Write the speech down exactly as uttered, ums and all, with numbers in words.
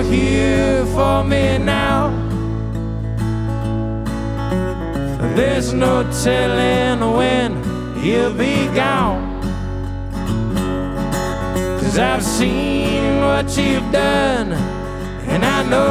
you're here for me now. There's no telling when he'll be gone. 'Cause I've seen what you've done, and I know